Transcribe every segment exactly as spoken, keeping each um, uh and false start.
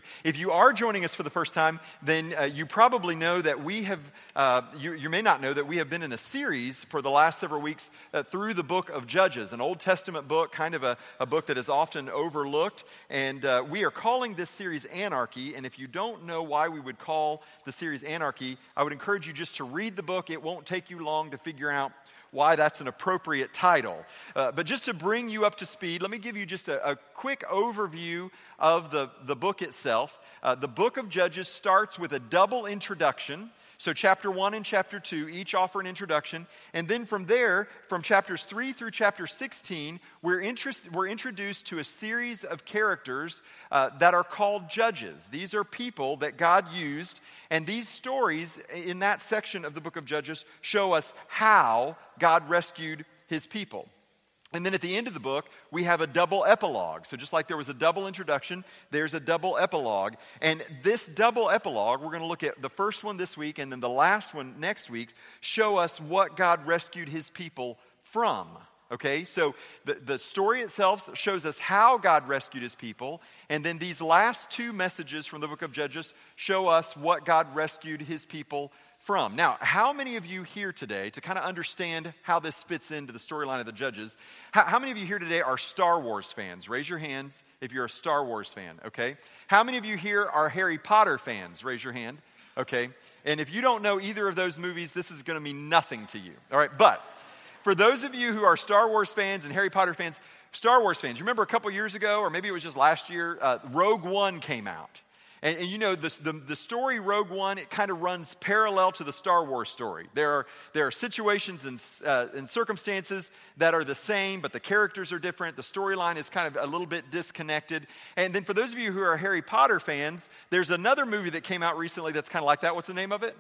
If you are joining us for the first time, then uh, you probably know that we have, uh, you, you may not know that we have been in a series for the last several weeks uh, through the book of Judges, an Old Testament book, kind of a, a book that is often overlooked. And uh, we are calling this series Anarchy. And if you don't know why we would call the series Anarchy, I would encourage you just to read the book. It won't take you long to figure out why that's an appropriate title. Uh, but just to bring you up to speed, let me give you just a, a quick overview of the, the book itself. Uh, the book of Judges starts with a double introduction. So chapter one and chapter two each offer an introduction. And then from there, from chapters three through chapter sixteen, we're, interest, we're introduced to a series of characters uh, that are called judges. These are people that God used. And these stories in that section of the book of Judges show us how God rescued his people. And then at the end of the book, we have a double epilogue. So just like there was a double introduction, there's a double epilogue. And this double epilogue, we're going to look at the first one this week and then the last one next week, show us what God rescued his people from. Okay, so the, the story itself shows us how God rescued his people. And then these last two messages from the book of Judges show us what God rescued his people from. Now, how many of you here today, to kind of understand how this fits into the storyline of the Judges, how, how many of you here today are Star Wars fans? Raise your hands if you're a Star Wars fan, okay? How many of you here are Harry Potter fans? Raise your hand, okay? And if you don't know either of those movies, this is going to mean nothing to you, all right? But for those of you who are Star Wars fans and Harry Potter fans, Star Wars fans, you remember a couple years ago, or maybe it was just last year, uh, Rogue One came out. And, and you know, the, the, the story Rogue One, it kind of runs parallel to the Star Wars story. There are, there are situations and, uh, and circumstances that are the same, but the characters are different. The storyline is kind of a little bit disconnected. And then for those of you who are Harry Potter fans, there's another movie that came out recently that's kind of like that. What's the name of it?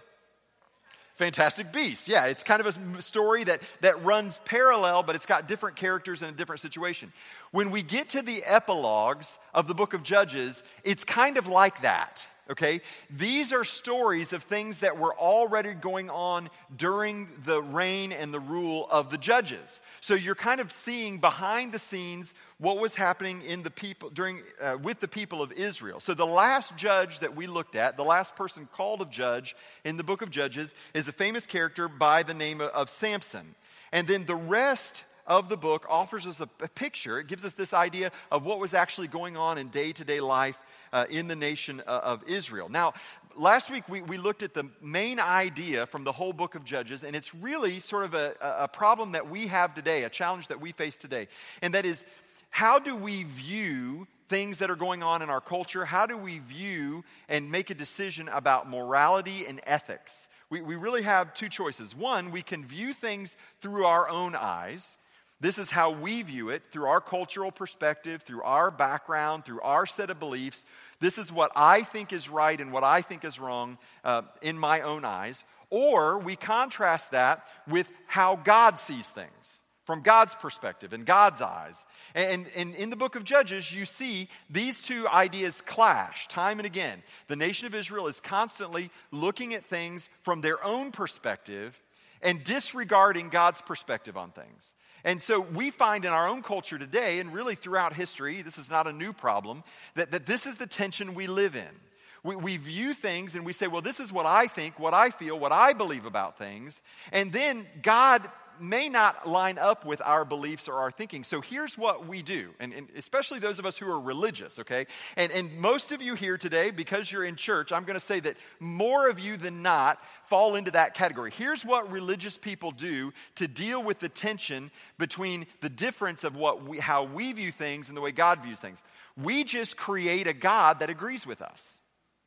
Fantastic Beasts. Yeah, it's kind of a story that, that runs parallel, but it's got different characters in a different situation. When we get to the epilogues of the book of Judges, it's kind of like that, okay? These are stories of things that were already going on during the reign and the rule of the judges. So you're kind of seeing behind the scenes what was happening in the people during uh, with the people of Israel. So the last judge that we looked at, the last person called a judge in the book of Judges, is a famous character by the name of, of Samson. And then the rest of the book offers us a, a picture. It gives us this idea of what was actually going on in day-to-day life uh, in the nation uh, of Israel. Now, last week we, we looked at the main idea from the whole book of Judges, and it's really sort of a, a problem that we have today, a challenge that we face today. And that is, how do we view things that are going on in our culture? How do we view and make a decision about morality and ethics? We, we really have two choices. One, we can view things through our own eyes. This is how we view it, through our cultural perspective, through our background, through our set of beliefs. This is what I think is right and what I think is wrong uh, in my own eyes. Or we contrast that with how God sees things, from God's perspective and God's eyes. And, and in the book of Judges, you see these two ideas clash time and again. The nation of Israel is constantly looking at things from their own perspective and disregarding God's perspective on things. And so we find in our own culture today, and really throughout history, this is not a new problem, that, that this is the tension we live in. We, we view things and we say, well, this is what I think, what I feel, what I believe about things. And then God may not line up with our beliefs or our thinking. So here's what we do, and, and especially those of us who are religious, okay? And, and most of you here today, because you're in church, I'm going to say that more of you than not fall into that category. Here's what religious people do to deal with the tension between the difference of what we, how we view things and the way God views things. We just create a God that agrees with us.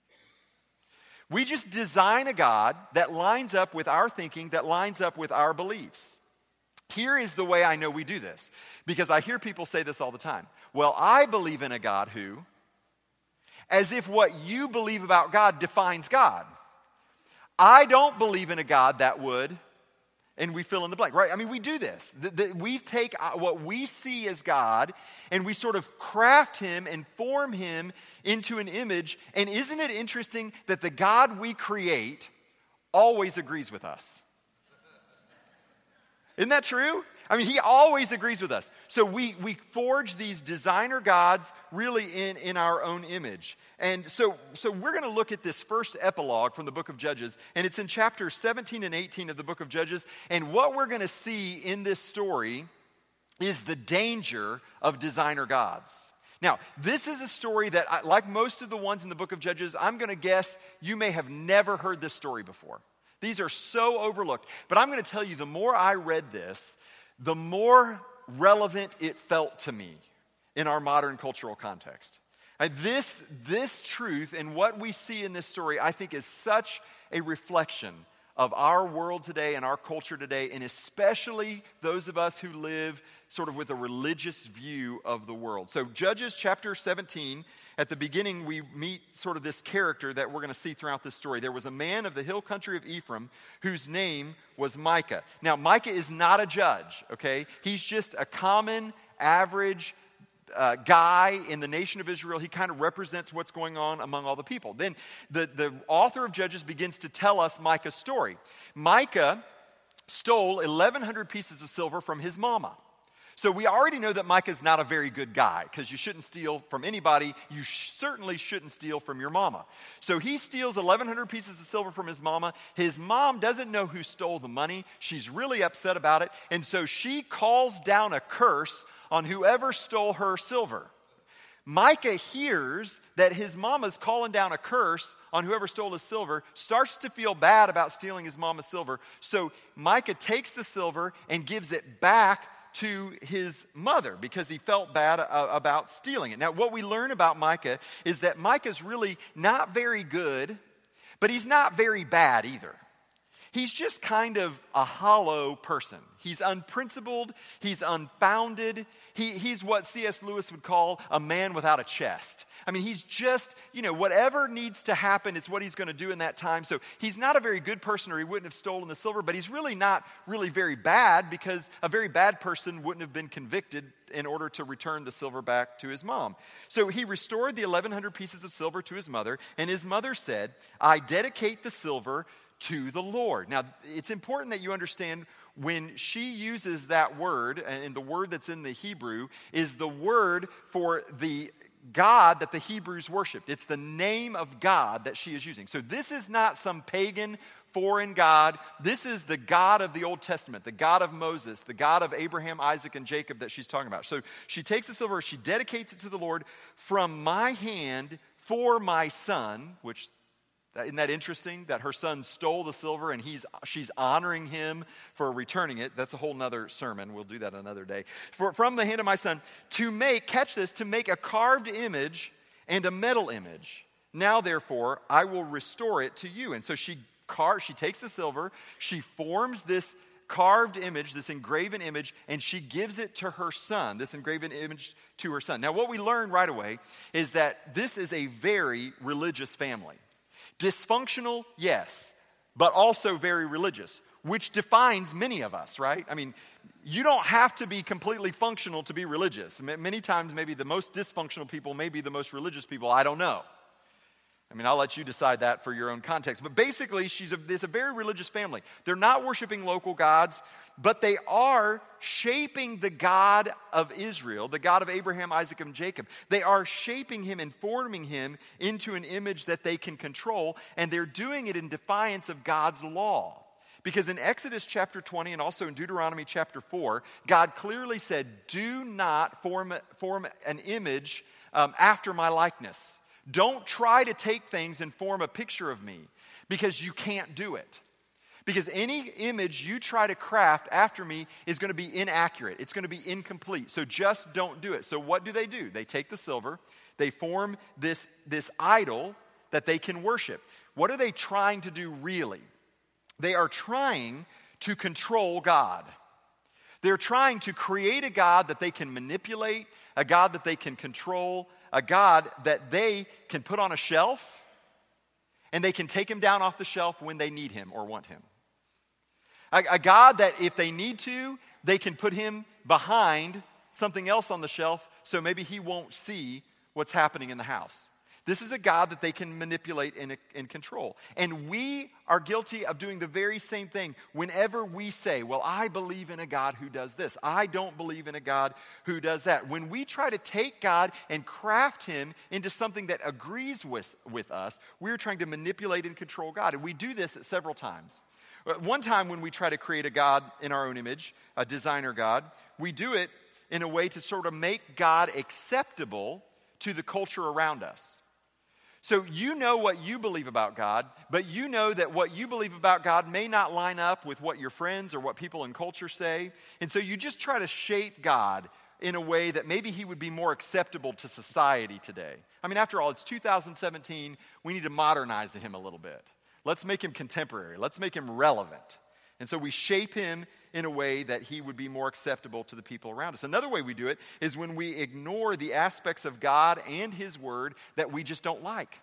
We just design a God that lines up with our thinking, that lines up with our beliefs. Here is the way I know we do this, because I hear people say this all the time. Well, I believe in a God who, as if what you believe about God defines God. I don't believe in a God that would, and we fill in the blank, right? I mean, we do this. The, the, we take what we see as God, and we sort of craft him and form him into an image. And isn't it interesting that the God we create always agrees with us? Isn't that true? I mean, he always agrees with us. So we, we forge these designer gods really in, in our own image. And so, so we're going to look at this first epilogue from the book of Judges, and it's in chapters seventeen and eighteen of the book of Judges. And what we're going to see in this story is the danger of designer gods. Now, this is a story that, I, like most of the ones in the book of Judges, I'm going to guess you may have never heard this story before. These are so overlooked. But I'm going to tell you, the more I read this, the more relevant it felt to me in our modern cultural context. And this, this truth and what we see in this story, I think, is such a reflection of our world today and our culture today, and especially those of us who live sort of with a religious view of the world. So Judges chapter seventeen, at the beginning we meet sort of this character that we're going to see throughout this story. There was a man of the hill country of Ephraim whose name was Micah. Now Micah is not a judge, okay? He's just a common, average Uh, guy in the nation of Israel. He kind of represents what's going on among all the people. Then the, the author of Judges begins to tell us Micah's story. Micah stole eleven hundred pieces of silver from his mama. So we already know that Micah's not a very good guy, because you shouldn't steal from anybody. You sh- certainly shouldn't steal from your mama. So he steals eleven hundred pieces of silver from his mama. His mom doesn't know who stole the money. She's really upset about it. And so she calls down a curse on whoever stole her silver. Micah hears that his mama's calling down a curse on whoever stole his silver, starts to feel bad about stealing his mama's silver. So Micah takes the silver and gives it back to his mother because he felt bad uh, about stealing it. Now, what we learn about Micah is that Micah's really not very good, but he's not very bad either. He's just kind of a hollow person. He's unprincipled. He's unfounded. He, he's what C S Lewis would call a man without a chest. I mean, he's just, you know, whatever needs to happen is what he's going to do in that time. So he's not a very good person, or he wouldn't have stolen the silver, but he's really not really very bad, because a very bad person wouldn't have been convicted in order to return the silver back to his mom. So he restored the eleven hundred pieces of silver to his mother, and his mother said, "I dedicate the silver to the Lord." Now, it's important that you understand when she uses that word, and the word that's in the Hebrew is the word for the God that the Hebrews worshiped. It's the name of God that she is using. So this is not some pagan foreign God. This is the God of the Old Testament, the God of Moses, the God of Abraham, Isaac, and Jacob that she's talking about. So she takes the silver, she dedicates it to the Lord. "From my hand for my son," which, isn't that interesting that her son stole the silver and he's she's honoring him for returning it? That's a whole nother sermon. We'll do that another day. For, "from the hand of my son, to make," catch this, "to make a carved image and a metal image. Now, therefore, I will restore it to you." And so she car- she takes the silver, she forms this carved image, this engraven image, and she gives it to her son, this engraven image to her son. Now, what we learn right away is that this is a very religious family. Dysfunctional, yes, but also very religious, which defines many of us, right? I mean, you don't have to be completely functional to be religious. Many times, maybe the most dysfunctional people may be the most religious people. I don't know. I mean, I'll let you decide that for your own context. But basically, she's a, there's a very religious family. They're not worshiping local gods, but they are shaping the God of Israel, the God of Abraham, Isaac, and Jacob. They are shaping him and forming him into an image that they can control, and they're doing it in defiance of God's law. Because in Exodus chapter twenty and also in Deuteronomy chapter four, God clearly said, "Do not form, form an image um, after my likeness." Don't try to take things and form a picture of me, because you can't do it. Because any image you try to craft after me is going to be inaccurate. It's going to be incomplete. So just don't do it. So what do they do? They take the silver. They form this, this idol that they can worship. What are they trying to do really? They are trying to control God. They're trying to create a God that they can manipulate, a God that they can control, a God that they can put on a shelf, and they can take him down off the shelf when they need him or want him. A, a God that if they need to, they can put him behind something else on the shelf, so maybe he won't see what's happening in the house. This is a God that they can manipulate and, and control. And we are guilty of doing the very same thing whenever we say, well, I believe in a God who does this. I don't believe in a God who does that. When we try to take God and craft him into something that agrees with, with us, we're trying to manipulate and control God. And we do this several times. One time when we try to create a God in our own image, a designer God, we do it in a way to sort of make God acceptable to the culture around us. So you know what you believe about God, but you know that what you believe about God may not line up with what your friends or what people in culture say. And so you just try to shape God in a way that maybe he would be more acceptable to society today. I mean, after all, it's two thousand seventeen. We need to modernize him a little bit. Let's make him contemporary. Let's make him relevant. And so we shape him in a way that he would be more acceptable to the people around us. Another way we do it is when we ignore the aspects of God and his word that we just don't like.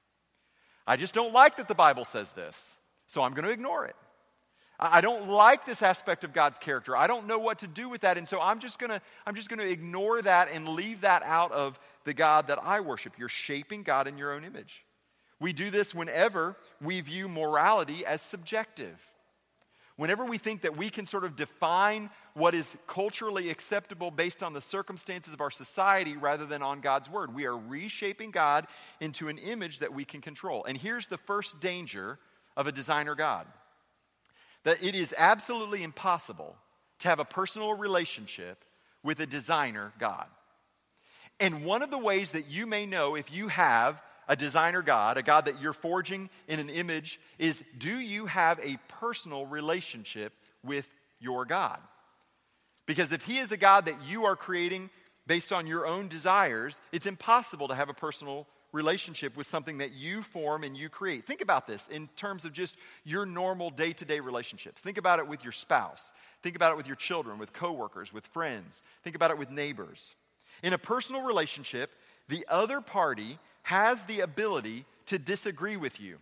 I just don't like that the Bible says this, so I'm going to ignore it. I don't like this aspect of God's character. I don't know what to do with that, and so I'm just going to I'm just going to ignore that and leave that out of the God that I worship. You're shaping God in your own image. We do this whenever we view morality as subjective. Whenever we think that we can sort of define what is culturally acceptable based on the circumstances of our society rather than on God's word, we are reshaping God into an image that we can control. And here's the first danger of a designer God: that it is absolutely impossible to have a personal relationship with a designer God. And one of the ways that you may know if you have a designer God, a God that you're forging in an image, is do you have a personal relationship with your God? Because if he is a God that you are creating based on your own desires, it's impossible to have a personal relationship with something that you form and you create. Think about this in terms of just your normal day-to-day relationships. Think about it with your spouse. Think about it with your children, with coworkers, with friends. Think about it with neighbors. In a personal relationship, the other party has the ability to disagree with you.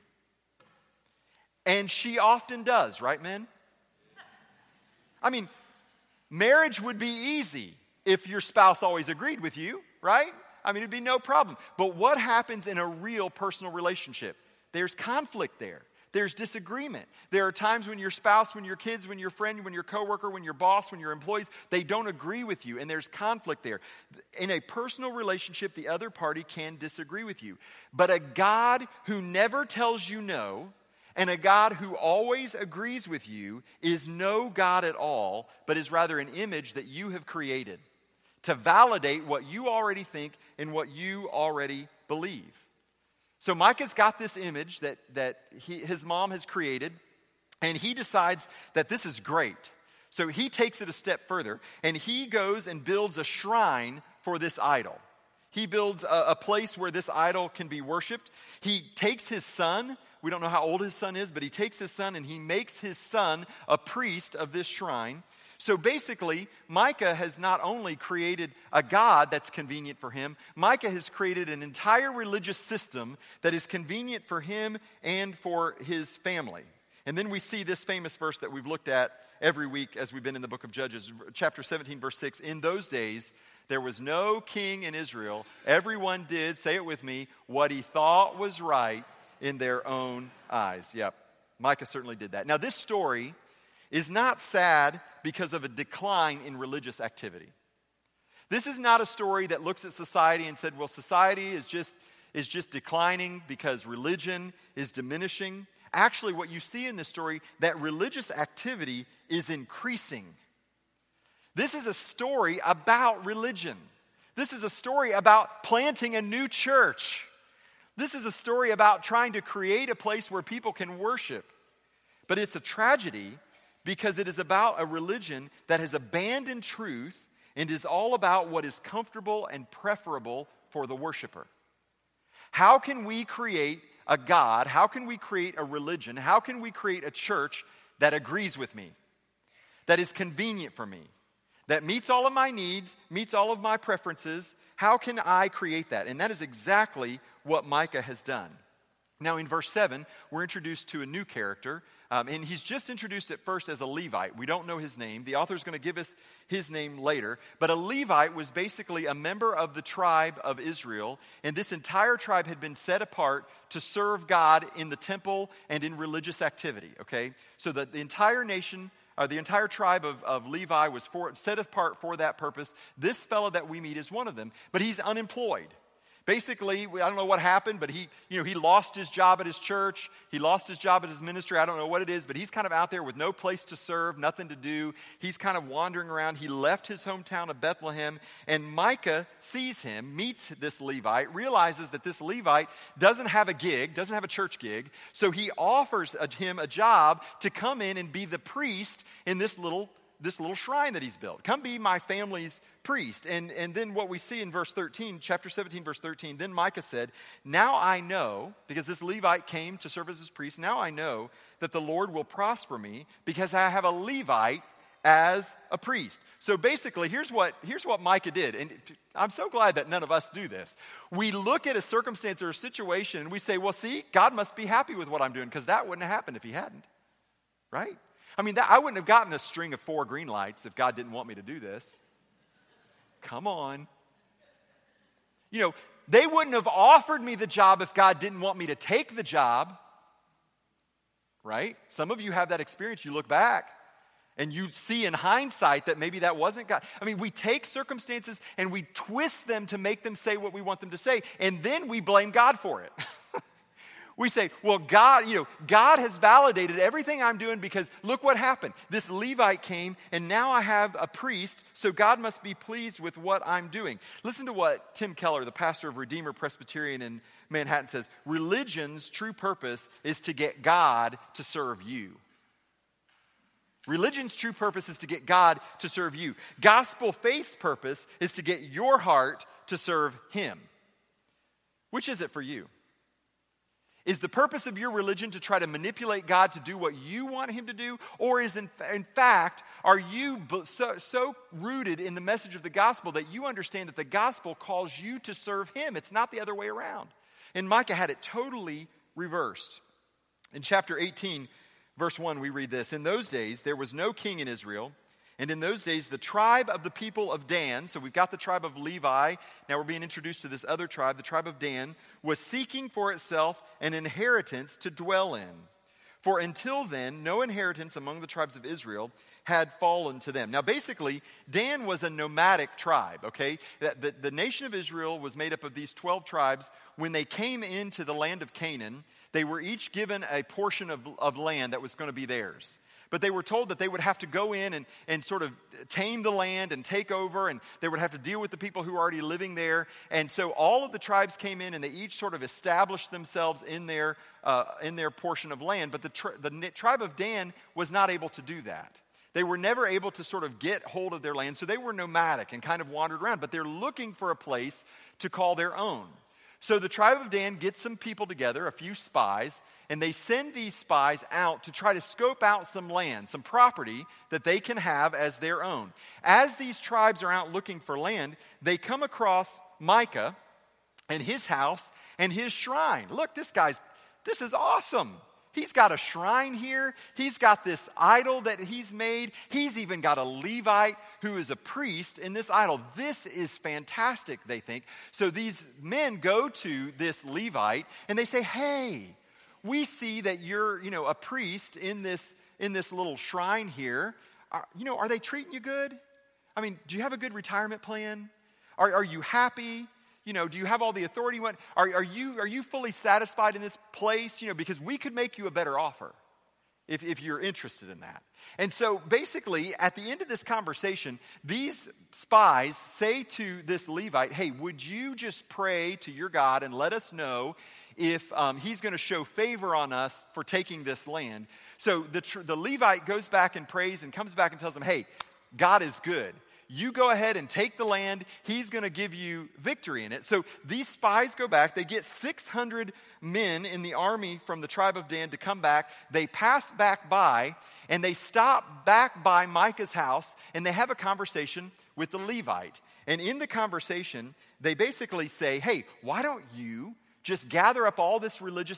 And she often does, right, men? I mean, marriage would be easy if your spouse always agreed with you, right? I mean, it'd be no problem. But what happens in a real personal relationship? There's conflict there. There's disagreement. There are times when your spouse, when your kids, when your friend, when your coworker, when your boss, when your employees, they don't agree with you, and there's conflict there. In a personal relationship, the other party can disagree with you. But a God who never tells you no, and a God who always agrees with you, is no God at all, but is rather an image that you have created to validate what you already think and what you already believe. So Micah's got this image that, that he, his mom has created, and he decides that this is great. So he takes it a step further, and he goes and builds a shrine for this idol. He builds a, a place where this idol can be worshipped. He takes his son. We don't know how old his son is, but he takes his son, and he makes his son a priest of this shrine. So basically, Micah has not only created a God that's convenient for him, Micah has created an entire religious system that is convenient for him and for his family. And then we see this famous verse that we've looked at every week as we've been in the book of Judges, chapter seventeen, verse six. In those days, there was no king in Israel. Everyone did, say it with me, what he thought was right in their own eyes. Yep, Micah certainly did that. Now, this story is not sad because of a decline in religious activity. This is not a story that looks at society and said, well, society is just, is just declining because religion is diminishing. Actually, what you see in this story, that religious activity is increasing. This is a story about religion. This is a story about planting a new church. This is a story about trying to create a place where people can worship. But it's a tragedy because it is about a religion that has abandoned truth and is all about what is comfortable and preferable for the worshiper. How can we create a God? How can we create a religion? How can we create a church that agrees with me, that is convenient for me, that meets all of my needs, meets all of my preferences? How can I create that? And that is exactly what Micah has done. Now, in verse seven, we're introduced to a new character, um, and he's just introduced at first as a Levite. We don't know his name. The author's going to give us his name later. But a Levite was basically a member of the tribe of Israel, and this entire tribe had been set apart to serve God in the temple and in religious activity, okay? So that the entire nation, uh, the entire tribe of, of Levi was for, set apart for that purpose. This fellow that we meet is one of them, but he's unemployed. Basically, I don't know what happened, but he, you know, he lost his job at his church. He lost his job at his ministry. I don't know what it is, but he's kind of out there with no place to serve, nothing to do. He's kind of wandering around. He left his hometown of Bethlehem, and Micah sees him, meets this Levite, realizes that this Levite doesn't have a gig, doesn't have a church gig, so he offers a, him a job to come in and be the priest in this little this little shrine that he's built. Come be my family's priest. And, and then what we see in verse thirteen, chapter seventeen, verse thirteen, then Micah said, now I know, because this Levite came to serve as his priest, now I know that the Lord will prosper me because I have a Levite as a priest. So basically, here's what, here's what Micah did. And I'm so glad that none of us do this. We look at a circumstance or a situation and we say, well, see, God must be happy with what I'm doing, because that wouldn't have happened if he hadn't. Right? I mean, that, I wouldn't have gotten a string of four green lights if God didn't want me to do this. Come on. You know, they wouldn't have offered me the job if God didn't want me to take the job. Right? Some of you have that experience. You look back and you see in hindsight that maybe that wasn't God. I mean, we take circumstances and we twist them to make them say what we want them to say, and then we blame God for it. We say, well, God, you know, God has validated everything I'm doing because look what happened. This Levite came, and now I have a priest, so God must be pleased with what I'm doing. Listen to what Tim Keller, the pastor of Redeemer Presbyterian in Manhattan, says. Religion's true purpose is to get God to serve you. Religion's true purpose is to get God to serve you. Gospel faith's purpose is to get your heart to serve Him. Which is it for you? Is the purpose of your religion to try to manipulate God to do what you want Him to do? Or is in, in fact, are you so, so rooted in the message of the gospel that you understand that the gospel calls you to serve Him? It's not the other way around. And Micah had it totally reversed. In chapter eighteen, verse one, we read this. In those days, there was no king in Israel. And in those days, the tribe of the people of Dan, so we've got the tribe of Levi, now we're being introduced to this other tribe, the tribe of Dan, was seeking for itself an inheritance to dwell in. For until then, no inheritance among the tribes of Israel had fallen to them. Now basically, Dan was a nomadic tribe, okay? The, the, the nation of Israel was made up of these twelve tribes. When they came into the land of Canaan, they were each given a portion of, of land that was going to be theirs. But they were told that they would have to go in and, and sort of tame the land and take over, and they would have to deal with the people who were already living there. And so all of the tribes came in, and they each sort of established themselves in their uh, in their portion of land. But the, tri- the tribe of Dan was not able to do that. They were never able to sort of get hold of their land, so they were nomadic and kind of wandered around. But they're looking for a place to call their own. So the tribe of Dan gets some people together, a few spies, and they send these spies out to try to scope out some land, some property that they can have as their own. As these tribes are out looking for land, they come across Micah and his house and his shrine. Look, this guy's, this is awesome. He's got a shrine here. He's got this idol that he's made. He's even got a Levite who is a priest in this idol. This is fantastic, they think. So these men go to this Levite and they say, hey, we see that you're, you know, a priest in this, in this little shrine here. Are, you know, are they treating you good? I mean, do you have a good retirement plan? Are, are you happy? You know, do you have all the authority you want? Are, are you are you fully satisfied in this place? You know, because we could make you a better offer if, if you're interested in that. And so basically, at the end of this conversation, these spies say to this Levite, hey, would you just pray to your God and let us know if um, he's going to show favor on us for taking this land? So the, tr- the Levite goes back and prays and comes back and tells them, hey, God is good. You go ahead and take the land. He's going to give you victory in it. So these spies go back. They get six hundred men in the army from the tribe of Dan to come back. They pass back by, and they stop back by Micah's house, and they have a conversation with the Levite. And in the conversation, they basically say, hey, why don't you just gather up all this religious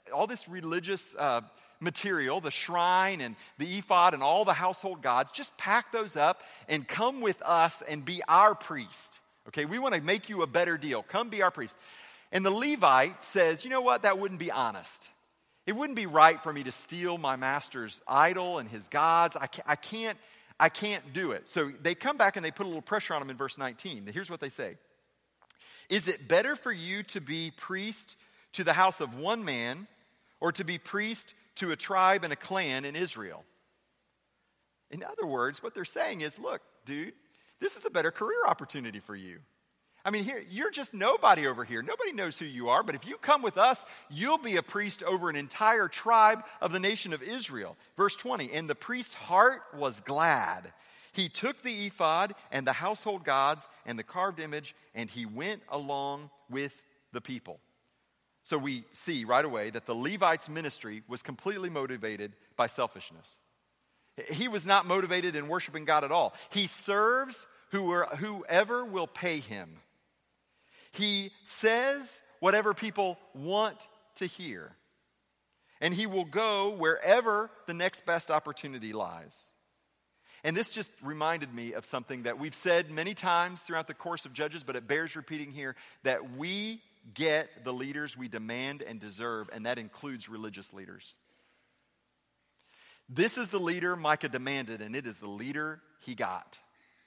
all this religious uh, material, the shrine and the ephod and all the household gods, just pack those up and come with us and be our priest. Okay, we want to make you a better deal. Come be our priest. And the Levite says, you know what, that wouldn't be honest. It wouldn't be right for me to steal my master's idol and his gods. I can't, I can't, I can't do it. So they come back and they put a little pressure on him in verse nineteen. Here's what they say. Is it better for you to be priest to the house of one man or to be priest to a tribe and a clan in Israel? In other words, what they're saying is, look, dude, this is a better career opportunity for you. I mean, here, you're just nobody over here. Nobody knows who you are, but if you come with us, you'll be a priest over an entire tribe of the nation of Israel. Verse twenty, and the priest's heart was glad. He took the ephod and the household gods and the carved image, and he went along with the people. So we see right away that the Levite's ministry was completely motivated by selfishness. He was not motivated in worshiping God at all. He serves whoever will pay him. He says whatever people want to hear. And he will go wherever the next best opportunity lies. And this just reminded me of something that we've said many times throughout the course of Judges, but it bears repeating here, that we get the leaders we demand and deserve, and that includes religious leaders. This is the leader Micah demanded, and it is the leader he got.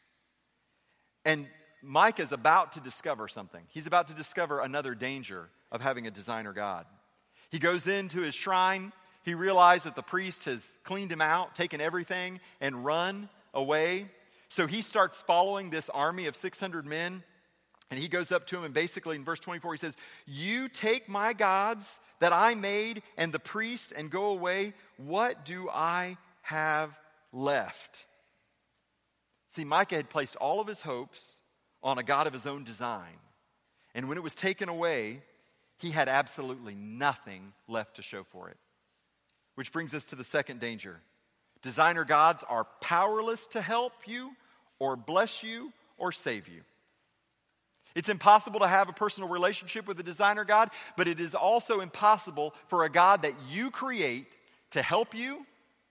And Micah is about to discover something. He's about to discover another danger of having a designer God. He goes into his shrine. He realized that the priest has cleaned him out, taken everything, and run away. So he starts following this army of six hundred men. And he goes up to him, and basically in verse twenty-four, he says, you take my gods that I made and the priest and go away. What do I have left? See, Micah had placed all of his hopes on a God of his own design. And when it was taken away, he had absolutely nothing left to show for it. Which brings us to the second danger. Designer gods are powerless to help you or bless you or save you. It's impossible to have a personal relationship with a designer God, but it is also impossible for a God that you create to help you,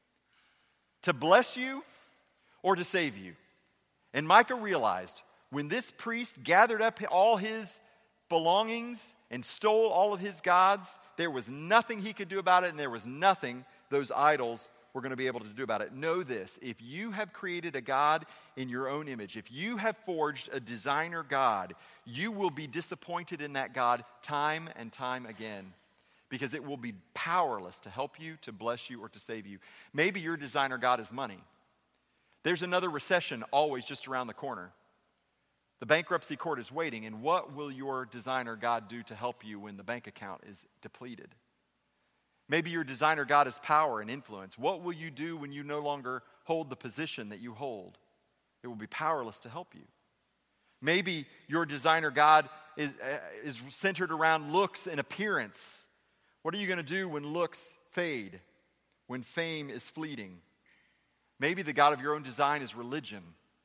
to bless you, or to save you. And Micah realized when this priest gathered up all his belongings and stole all of his gods, there was nothing he could do about it, and there was nothing those idols were going to be able to do about it. Know this, if you have created a God in your own image, if you have forged a designer God, you will be disappointed in that God time and time again, because it will be powerless to help you, to bless you, or to save you. Maybe your designer God is money. There's another recession always just around the corner. The bankruptcy court is waiting, and what will your designer God do to help you when the bank account is depleted? Maybe your designer God is power and influence. What will you do when you no longer hold the position that you hold? It will be powerless to help you. Maybe your designer God is, uh, is centered around looks and appearance. What are you going to do when looks fade, when fame is fleeting? Maybe the God of your own design is religion.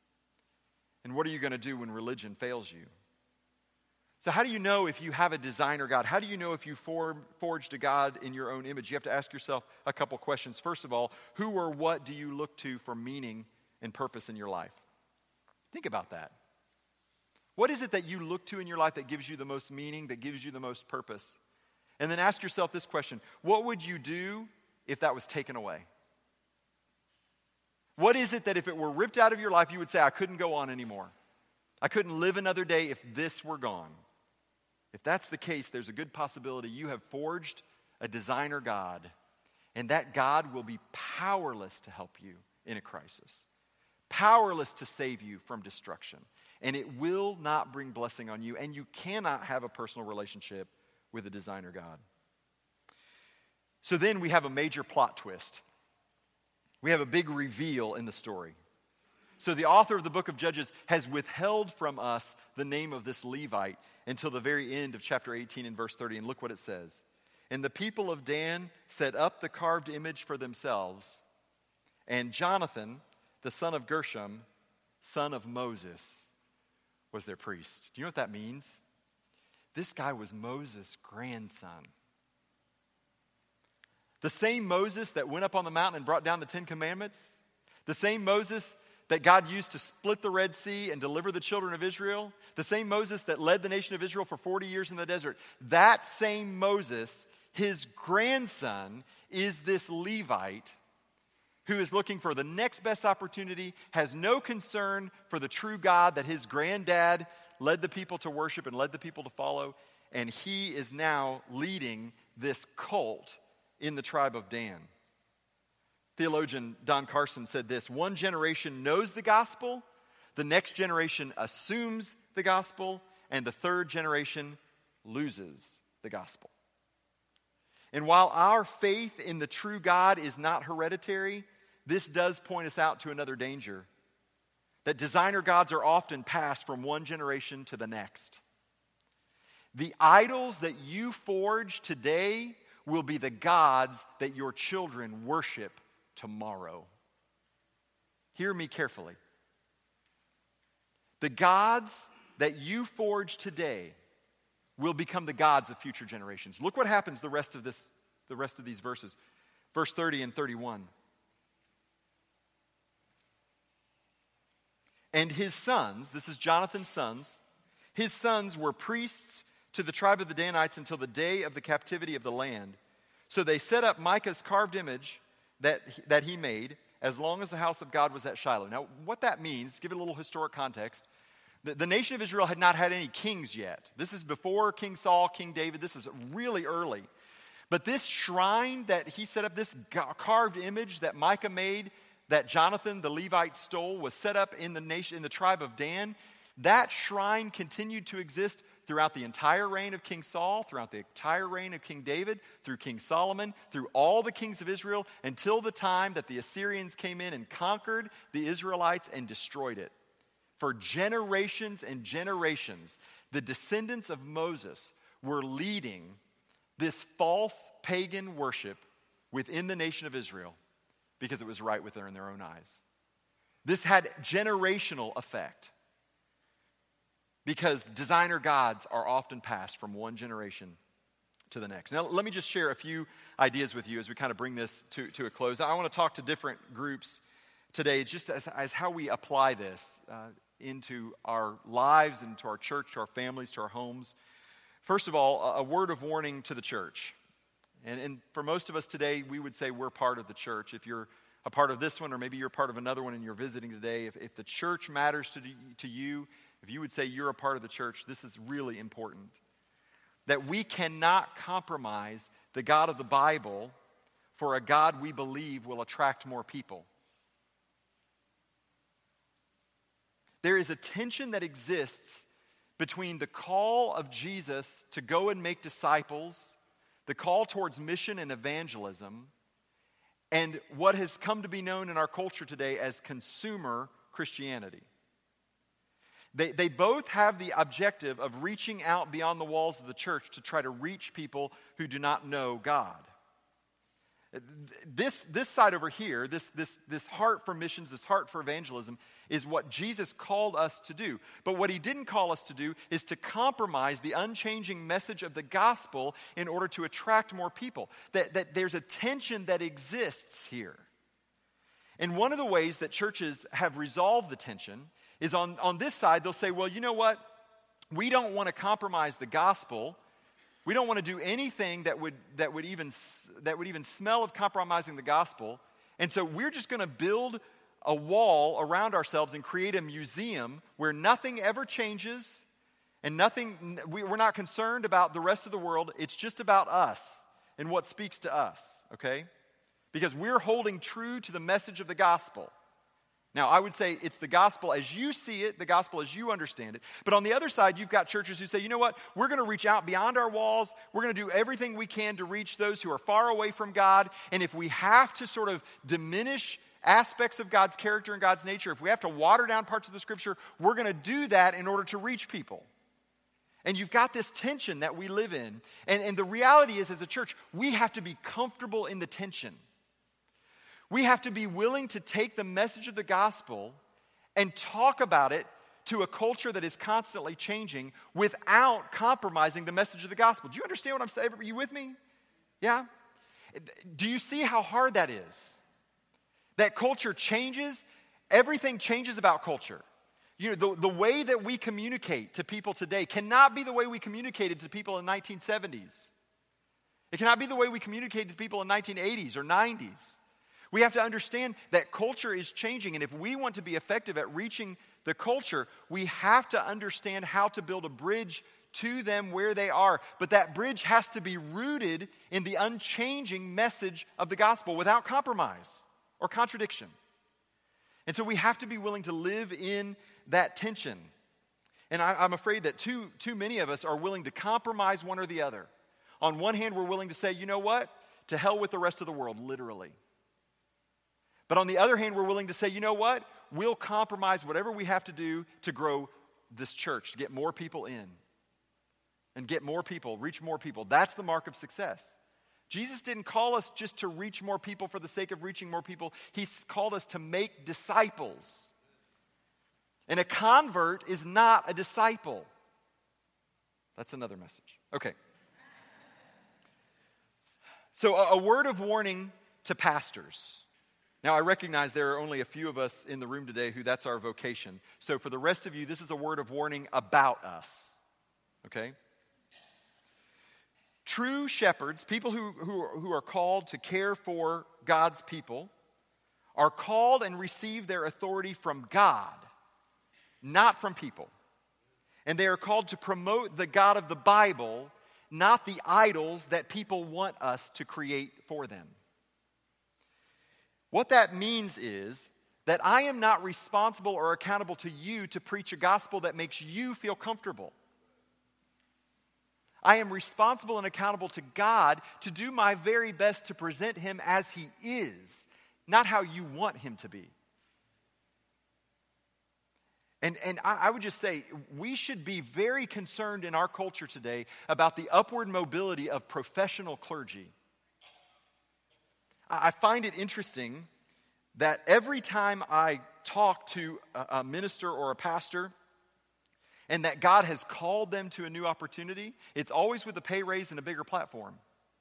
And what are you going to do when religion fails you? So how do you know if you have a designer God? How do you know if you form, forged a God in your own image? You have to ask yourself a couple questions. First of all, who or what do you look to for meaning and purpose in your life? Think about that. What is it that you look to in your life that gives you the most meaning, that gives you the most purpose? And then ask yourself this question. What would you do if that was taken away? What is it that if it were ripped out of your life, you would say, I couldn't go on anymore? I couldn't live another day if this were gone. If that's the case, there's a good possibility you have forged a designer God, and that God will be powerless to help you in a crisis, powerless to save you from destruction, and it will not bring blessing on you, and you cannot have a personal relationship with a designer God. So then we have a major plot twist. We have a big reveal in the story. So the author of the book of Judges has withheld from us the name of this Levite until the very end of chapter eighteen and verse thirty. And look what it says. And the people of Dan set up the carved image for themselves. And Jonathan, the son of Gershom, son of Moses, was their priest. Do you know what that means? This guy was Moses' grandson. The same Moses that went up on the mountain and brought down the Ten Commandments, the same Moses that God used to split the Red Sea and deliver the children of Israel, the same Moses that led the nation of Israel for forty years in the desert, that same Moses, his grandson, is this Levite who is looking for the next best opportunity, has no concern for the true God that his granddad led the people to worship and led the people to follow, and he is now leading this cult in the tribe of Dan. Theologian Don Carson said this: one generation knows the gospel, the next generation assumes the gospel, and the third generation loses the gospel. And while our faith in the true God is not hereditary, this does point us out to another danger, that designer gods are often passed from one generation to the next. The idols that you forge today will be the gods that your children worship tomorrow. Hear me carefully. The gods that you forge today will become the gods of future generations. Look what happens the rest of this, the rest of these verses. Verse thirty and thirty-one. And his sons, this is Jonathan's sons, his sons were priests to the tribe of the Danites until the day of the captivity of the land. So they set up Micah's carved image that, that he made as long as the house of God was at Shiloh. Now, what that means, to give it a little historic context, the, the nation of Israel had not had any kings yet. This is before King Saul, King David. This is really early. But this shrine that he set up, this carved image that Micah made, that Jonathan the Levite stole, was set up in the nation, in the tribe of Dan. That shrine continued to exist throughout the entire reign of King Saul, throughout the entire reign of King David, through King Solomon, through all the kings of Israel, until the time that the Assyrians came in and conquered the Israelites and destroyed it. For generations and generations, the descendants of Moses were leading this false pagan worship within the nation of Israel because it was right with their, in their own eyes. This had generational effect because designer gods are often passed from one generation to the next. Now, let me just share a few ideas with you as we kind of bring this to, to a close. I want to talk to different groups today just as, as how we apply this uh, into our lives, into our church, to our families, to our homes. First of all, a, a word of warning to the church. And, and for most of us today, we would say we're part of the church. If you're a part of this one, or maybe you're part of another one and you're visiting today, if, if the church matters to, to you, if you would say you're a part of the church, this is really important. That we cannot compromise the God of the Bible for a God we believe will attract more people. There is a tension that exists between the call of Jesus to go and make disciples, the call towards mission and evangelism, and what has come to be known in our culture today as consumer Christianity. They, they both have the objective of reaching out beyond the walls of the church to try to reach people who do not know God. This, this side over here, this, this, this heart for missions, this heart for evangelism, is what Jesus called us to do. But what he didn't call us to do is to compromise the unchanging message of the gospel in order to attract more people. That, that there's a tension that exists here. And one of the ways that churches have resolved the tension is on, on this side, they'll say, well, you know what? We don't want to compromise the gospel. We don't want to do anything that would that would even that would even smell of compromising the gospel. And so we're just going to build a wall around ourselves and create a museum where nothing ever changes and nothing we, we're not concerned about the rest of the world. It's just about us and what speaks to us, okay? Because we're holding true to the message of the gospel. Now, I would say it's the gospel as you see it, the gospel as you understand it. But on the other side, you've got churches who say, you know what? We're going to reach out beyond our walls. We're going to do everything we can to reach those who are far away from God. And if we have to sort of diminish aspects of God's character and God's nature, if we have to water down parts of the scripture, we're going to do that in order to reach people. And you've got this tension that we live in. And, and the reality is, as a church, we have to be comfortable in the tension. We have to be willing to take the message of the gospel and talk about it to a culture that is constantly changing without compromising the message of the gospel. Do you understand what I'm saying? Are you with me? Yeah? Do you see how hard that is? That culture changes, everything changes about culture. You know, the, the way that we communicate to people today cannot be the way we communicated to people in nineteen seventies. It cannot be the way we communicated to people in nineteen eighties or nineties. We have to understand that culture is changing, and if we want to be effective at reaching the culture, we have to understand how to build a bridge to them where they are. But that bridge has to be rooted in the unchanging message of the gospel without compromise or contradiction. And so we have to be willing to live in that tension. And I, I'm afraid that too, too many of us are willing to compromise one or the other. On one hand, we're willing to say, you know what? To hell with the rest of the world, literally. But on the other hand, we're willing to say, you know what? We'll compromise whatever we have to do to grow this church, to get more people in. And get more people, reach more people. That's the mark of success. Jesus didn't call us just to reach more people for the sake of reaching more people. He called us to make disciples. And a convert is not a disciple. That's another message. Okay. So a, a word of warning to pastors. Now, I recognize there are only a few of us in the room today who that's our vocation. So for the rest of you, this is a word of warning about us. Okay? True shepherds, people who, who, who are called to care for God's people, are called and receive their authority from God, not from people. And they are called to promote the God of the Bible, not the idols that people want us to create for them. What that means is that I am not responsible or accountable to you to preach a gospel that makes you feel comfortable. I am responsible and accountable to God to do my very best to present him as he is, not how you want him to be. And, and I, I would just say, we should be very concerned in our culture today about the upward mobility of professional clergy. I, I find it interesting that every time I talk to a, a minister or a pastor, and that God has called them to a new opportunity, it's always with a pay raise and a bigger platform.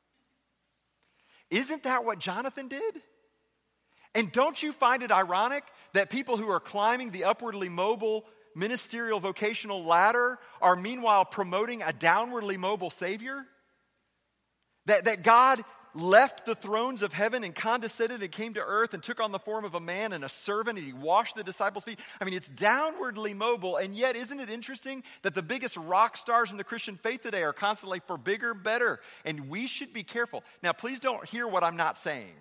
Isn't that what Jonathan did? And don't you find it ironic that people who are climbing the upwardly mobile ministerial vocational ladder are meanwhile promoting a downwardly mobile Savior? That, that God left the thrones of heaven and condescended and came to earth and took on the form of a man and a servant, and he washed the disciples' feet. I mean, it's downwardly mobile, and yet isn't it interesting that the biggest rock stars in the Christian faith today are constantly for bigger, better, and we should be careful. Now, please don't hear what I'm not saying.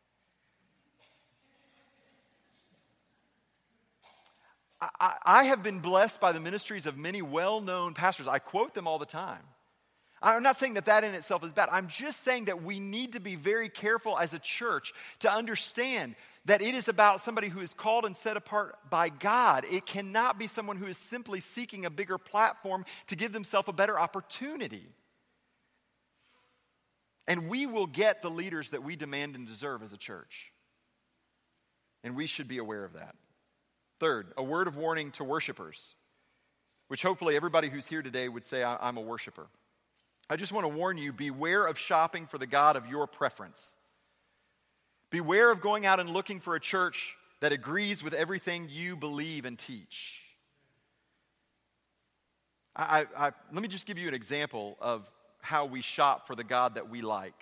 I, I, I have been blessed by the ministries of many well-known pastors. I quote them all the time. I'm not saying that that in itself is bad. I'm just saying that we need to be very careful as a church to understand that it is about somebody who is called and set apart by God. It cannot be someone who is simply seeking a bigger platform to give themselves a better opportunity. And we will get the leaders that we demand and deserve as a church. And we should be aware of that. Third, a word of warning to worshipers, which hopefully everybody who's here today would say, I'm a worshiper. I just want to warn you, beware of shopping for the God of your preference. Beware of going out and looking for a church that agrees with everything you believe and teach. I, I, I, let me just give you an example of how we shop for the God that we like.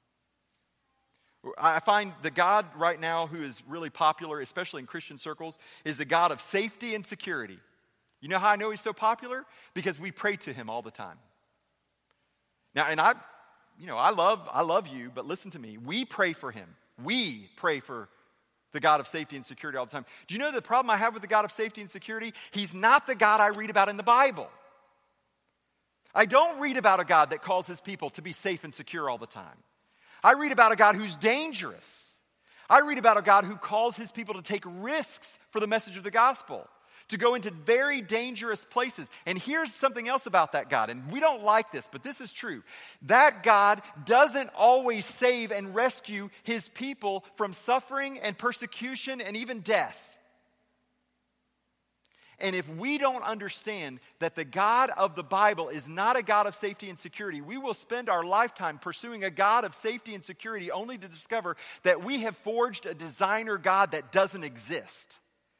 I find the God right now who is really popular, especially in Christian circles, is the God of safety and security. You know how I know he's so popular? Because we pray to him all the time. Now, and I, you know, I love, I love you, but listen to me. We pray for him. We pray for the God of safety and security all the time. Do you know the problem I have with the God of safety and security? He's not the God I read about in the Bible. I don't read about a God that calls his people to be safe and secure all the time. I read about a God who's dangerous. I read about a God who calls his people to take risks for the message of the gospel, to go into very dangerous places. And here's something else about that God, and we don't like this, but this is true. That God doesn't always save and rescue his people from suffering and persecution and even death. And if we don't understand that the God of the Bible is not a God of safety and security, we will spend our lifetime pursuing a God of safety and security only to discover that we have forged a designer God that doesn't exist.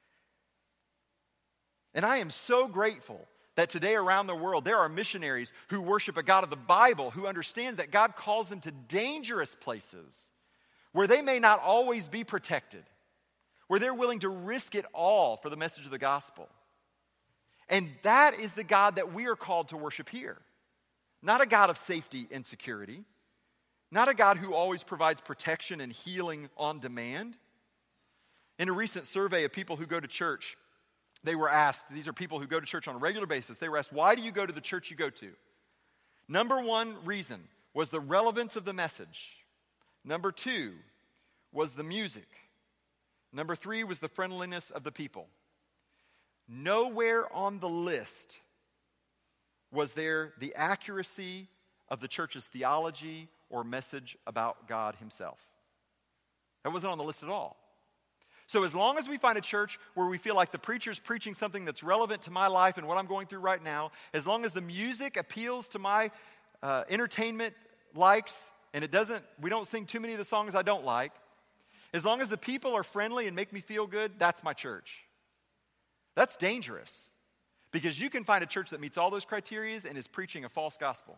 And I am so grateful that today around the world there are missionaries who worship a God of the Bible, who understand that God calls them to dangerous places where they may not always be protected, where they're willing to risk it all for the message of the gospel. And that is the God that we are called to worship here. Not a God of safety and security, not a God who always provides protection and healing on demand. In a recent survey of people who go to church, they were asked, these are people who go to church on a regular basis, they were asked, why do you go to the church you go to? Number one reason was the relevance of the message. Number two was the music. Number three was the friendliness of the people. Nowhere on the list was there the accuracy of the church's theology or message about God himself. That wasn't on the list at all. So as long as we find a church where we feel like the preacher's preaching something that's relevant to my life and what I'm going through right now, as long as the music appeals to my uh, entertainment likes, and it doesn't, we don't sing too many of the songs I don't like, as long as the people are friendly and make me feel good, that's my church. That's dangerous, because you can find a church that meets all those criteria and is preaching a false gospel.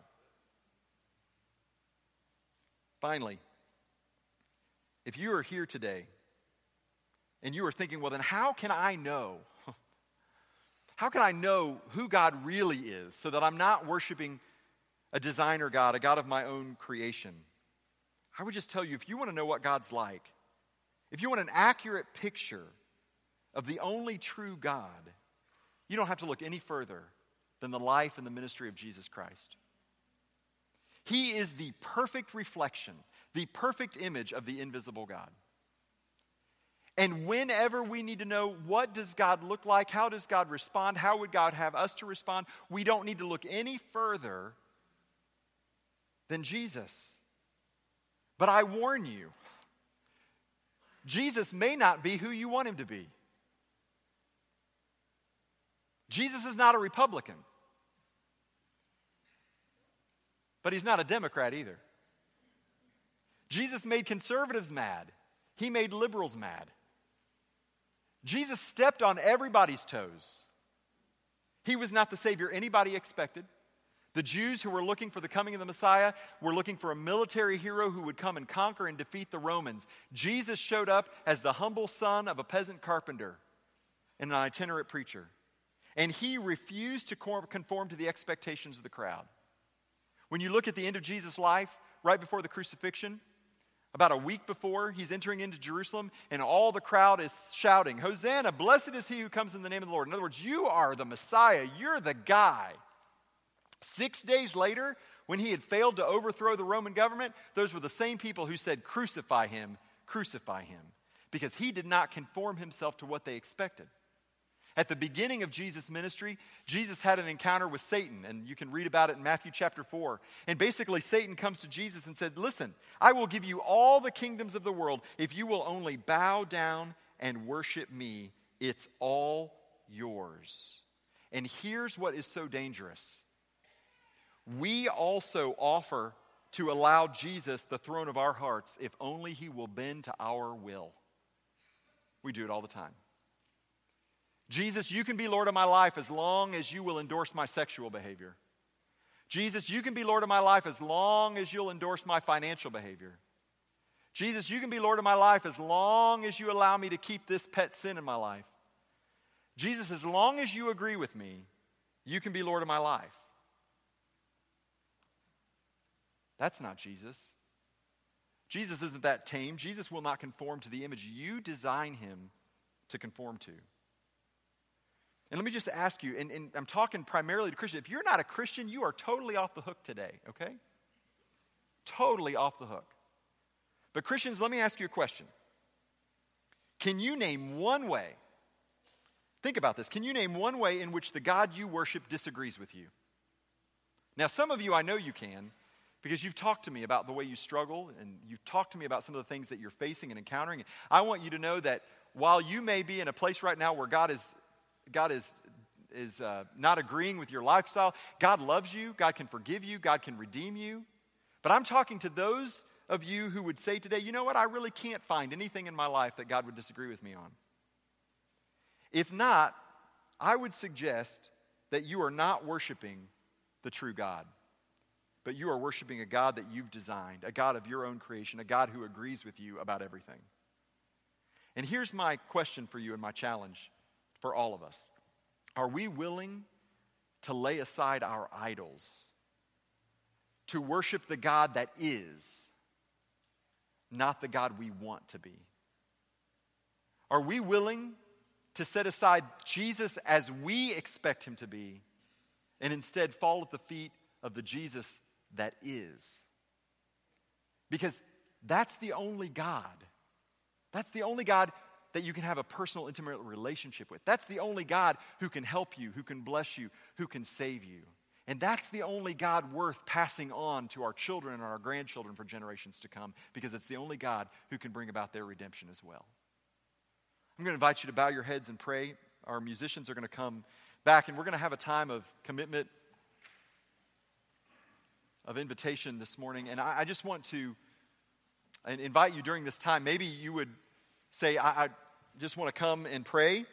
Finally, if you are here today and you are thinking, well, then how can I know? How can I know who God really is so that I'm not worshiping a designer God, a God of my own creation? I would just tell you, if you want to know what God's like, if you want an accurate picture of the only true God, you don't have to look any further than the life and the ministry of Jesus Christ. He is the perfect reflection, the perfect image of the invisible God. And whenever we need to know what does God look like, how does God respond, how would God have us to respond, we don't need to look any further than Jesus. But I warn you, Jesus may not be who you want him to be. Jesus is not a Republican, but he's not a Democrat either. Jesus made conservatives mad. He made liberals mad. Jesus stepped on everybody's toes. He was not the Savior anybody expected. The Jews who were looking for the coming of the Messiah were looking for a military hero who would come and conquer and defeat the Romans. Jesus showed up as the humble son of a peasant carpenter and an itinerant preacher. And he refused to conform to the expectations of the crowd. When you look at the end of Jesus' life, right before the crucifixion, about a week before, he's entering into Jerusalem, and all the crowd is shouting, "Hosanna, blessed is he who comes in the name of the Lord." In other words, you are the Messiah. You're the guy. Six days later, when he had failed to overthrow the Roman government, those were the same people who said, "Crucify him, crucify him," because he did not conform himself to what they expected. At the beginning of Jesus' ministry, Jesus had an encounter with Satan, and you can read about it in Matthew chapter four. And basically, Satan comes to Jesus and said, "Listen, I will give you all the kingdoms of the world if you will only bow down and worship me. It's all yours." And here's what is so dangerous. We also offer to allow Jesus the throne of our hearts if only he will bend to our will. We do it all the time. Jesus, you can be Lord of my life as long as you will endorse my sexual behavior. Jesus, you can be Lord of my life as long as you'll endorse my financial behavior. Jesus, you can be Lord of my life as long as you allow me to keep this pet sin in my life. Jesus, as long as you agree with me, you can be Lord of my life. That's not Jesus. Jesus isn't that tame. Jesus will not conform to the image you design him to conform to. And let me just ask you, and, and I'm talking primarily to Christians. If you're not a Christian, you are totally off the hook today, okay? Totally off the hook. But Christians, let me ask you a question. Can you name one way, think about this, can you name one way in which the God you worship disagrees with you? Now, some of you, I know you can, because you've talked to me about the way you struggle, and you've talked to me about some of the things that you're facing and encountering. I want you to know that while you may be in a place right now where God is God is is uh, not agreeing with your lifestyle. God loves you. God can forgive you. God can redeem you. But I'm talking to those of you who would say today, you know what, I really can't find anything in my life that God would disagree with me on. If not, I would suggest that you are not worshiping the true God, but you are worshiping a God that you've designed, a God of your own creation, a God who agrees with you about everything. And here's my question for you and my challenge for all of us. Are we willing to lay aside our idols, to worship the God that is, not the God we want to be? Are we willing to set aside Jesus as we expect him to be and instead fall at the feet of the Jesus that is? Because that's the only God. That's the only God that you can have a personal, intimate relationship with. That's the only God who can help you, who can bless you, who can save you. And that's the only God worth passing on to our children and our grandchildren for generations to come, because it's the only God who can bring about their redemption as well. I'm going to invite you to bow your heads and pray. Our musicians are going to come back, and we're going to have a time of commitment, of invitation this morning. And I, I just want to invite you during this time. Maybe you would say, I, I just want to come and pray,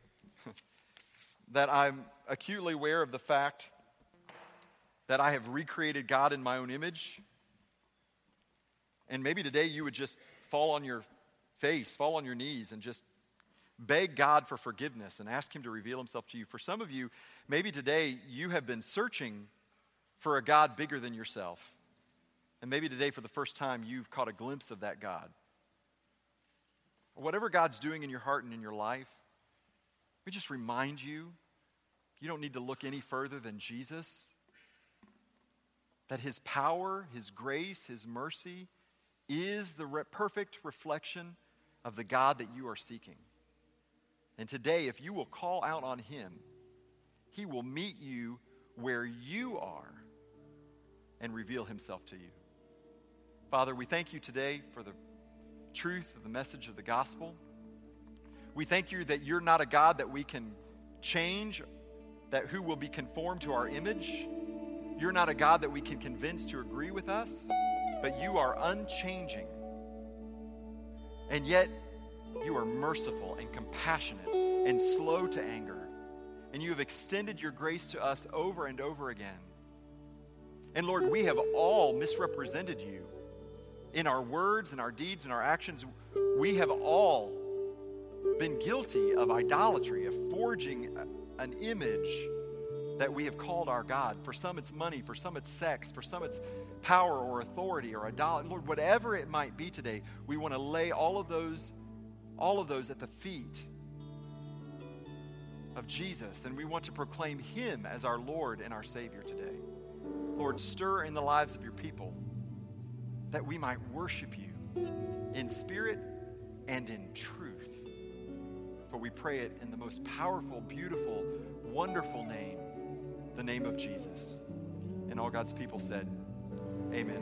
that I'm acutely aware of the fact that I have recreated God in my own image. And maybe today you would just fall on your face, fall on your knees, and just beg God for forgiveness and ask him to reveal himself to you. For some of you, maybe today you have been searching for a God bigger than yourself. And maybe today for the first time you've caught a glimpse of that God. Whatever God's doing in your heart and in your life, we just remind you, you don't need to look any further than Jesus. That his power, his grace, his mercy is the re- perfect reflection of the God that you are seeking. And today, if you will call out on him, he will meet you where you are and reveal himself to you. Father, we thank you today for the truth of the message of the gospel. We thank you that you're not a God that we can change, that who will be conformed to our image. You're not a God that we can convince to agree with us, but you are unchanging. And yet, you are merciful and compassionate and slow to anger. And you have extended your grace to us over and over again. And Lord, we have all misrepresented you in our words and our deeds and our actions. We have all been guilty of idolatry, of forging an image that we have called our God. For some it's money, for some it's sex, for some it's power or authority or idolatry. Lord, whatever it might be today, we want to lay all of those, all of those at the feet of Jesus, and we want to proclaim him as our Lord and our Savior today. Lord, stir in the lives of your people that we might worship you in spirit and in truth. For we pray it in the most powerful, beautiful, wonderful name, the name of Jesus. And all God's people said, amen.